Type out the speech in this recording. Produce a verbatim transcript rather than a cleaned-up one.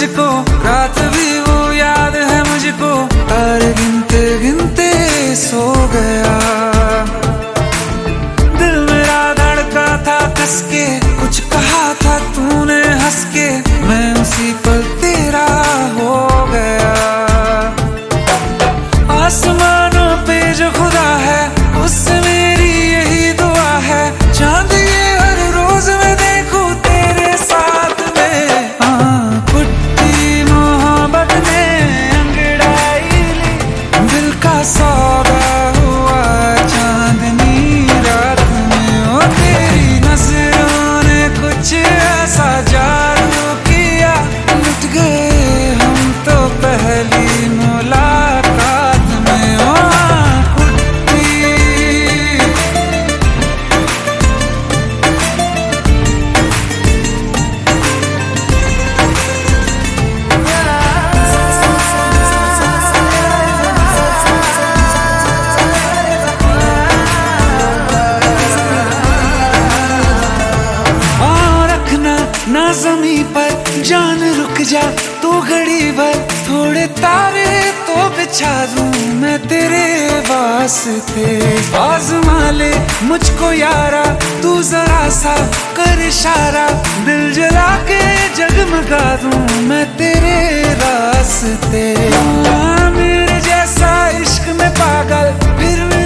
तुझको, रात भी वो याद है मुझको, तारे गिनते गिनते सो गया। दिल मेरा धड़का था कस के, कुछ कहा था तूने हंस के, मैं उसी पल तेरा हो गया। आसमानों पे जो खुदा है उससे मेरी यही दुआ है, चांद ये हर रोज मैं देखूं तेरे साथ में। हाँ, कुट्टी मोहब्बत ने अंगड़ाई ली, दिल का सौदा हुआ चांदनी रात में। ओ तेरी नजरों ने कुछ ऐसा जादू किया, लुट गए हम तो पहली मुलाकात में। ओ ना ज़मीं पर जान रुक जा तू घड़ी भर, थोड़े तारे तो बिछा दूं मैं तेरे वास्ते। आज़मा ले मुझको यारा तू जरा सा कर इशारा, दिल जला के जगमगा दूं मैं तेरे रास्ते। मेरे जैसा इश्क में पागल फिर